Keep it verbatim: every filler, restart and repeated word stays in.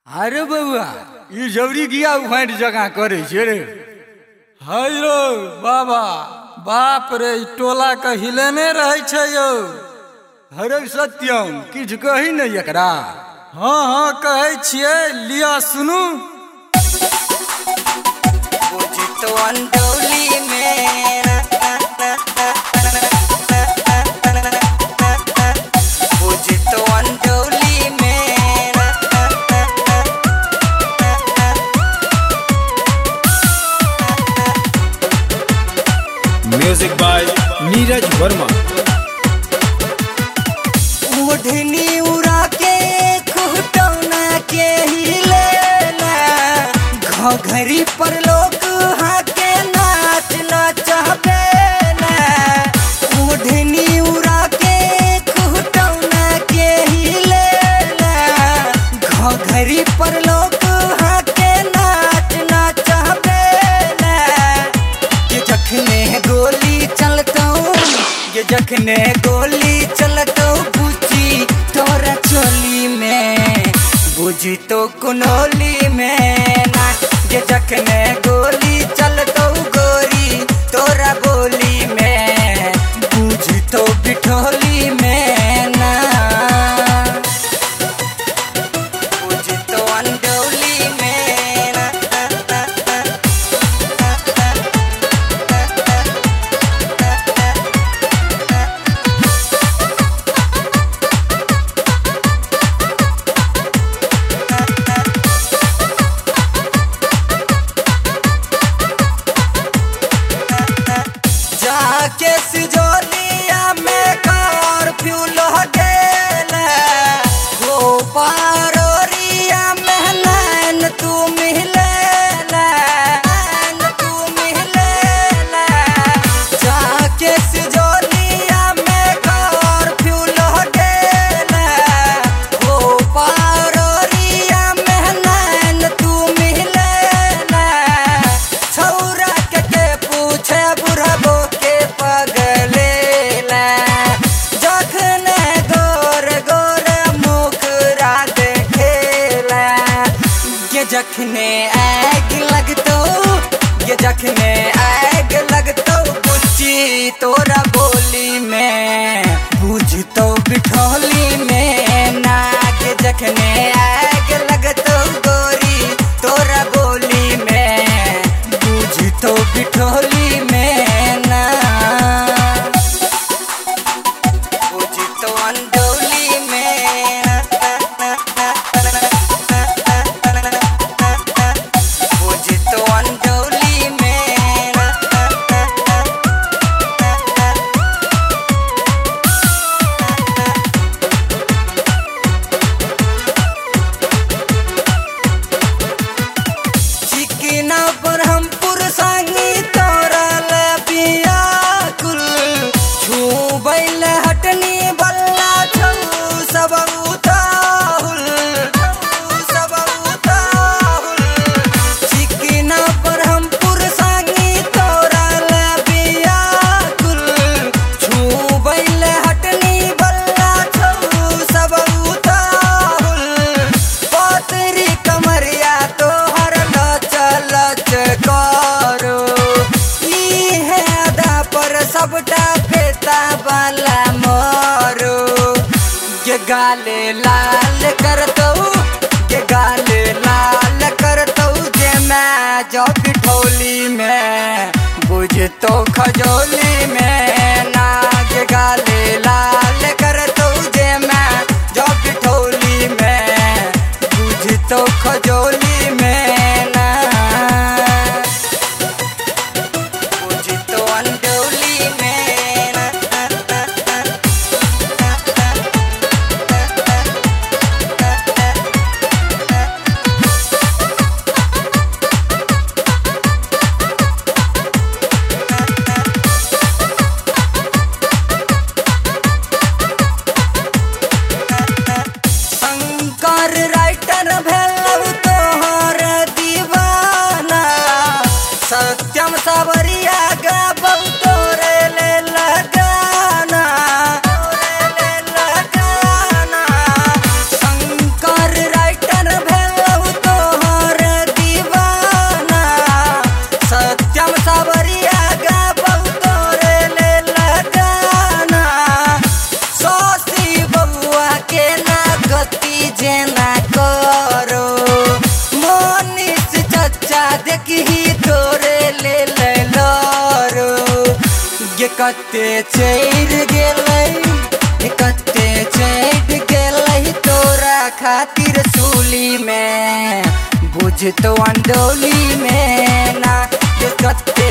अरे बउआ ई जबरी गिया उफाट जगह करे छे रे। हेलो बाबा बाप रे टोला के हिलेने रहे छे यो। अरे सत्यम किछ कही न एकरा। हाँ हाँ कहे छिए लिया सुनू। तो अंडोली में तो अंडोली में म्यूजिक बाय नीरज वर्मा। ओढ़नी उड़ा के खुटौना के हिले घरी पर लोग हाके नाच नचबे ओढ़नी उड़ा के खुटौना के हिले घरी पर लोग हाके नाच नचबे ये जखने गोली चलतौ ये जखने गोली चलतौ बुझी तोरा चोली में बुझी तो कुनोली में ना ये जखने गोली चलतौ गोरी तोरा बोली में बुझी तो बिठोली में ना बुझी तो अंडोली में ना जाके सिजोलिया में कर्फ्यू लह गेल हो पारोरिया में नैन तू मिले नैन तू मिले जाके सिजोलिया में कर्फ्यू लह गेल हो पारोरिया में नैन तू मिले छौरा के के पूछे बुढ़बो के पगले जखने गोर गोर मुखरा देखेला ये जखने आग लगतो ये जखने आग लगतो बुच्ची तोरा बोली में बुझ तो बिठोली में ना ये जखने आग लगतो गोरी तोरा बोली में बुझ तो बिठोली में ना बुझ तो अंडोली में बुझ तो अंडोली में चिकना पर हम पुरसांगी तोरा लबिया कुल छूबैल हटनी बल्ला छौ सब उताहुल सब उताहुल चिकना पर हम पुरसांगी तोरा लबिया कुल छूबैल हटनी बल्ला छौ सब उताहुल पातरी कमरिया तोहर लच लच करो ई है आधा पर सबटा फेता वाला मोरो ये गाले लाल करतौ ये गाले लाल करतौ जे मैं जो पिठोली में बुझ तो खजोली में ना ये गाले लाल करतौ जे मैं जो पिठोली में बुझ तो खजोली में ना बुझ तो अंडोली में ना के ना गति जेना करो मोनिस चचा देखी तोरे ले ले लरो ये कते चढ़ गेलै ये कते चढ़ गेलै तोरा खातिर सूली में बुझ तो अंडोली में ना ये कते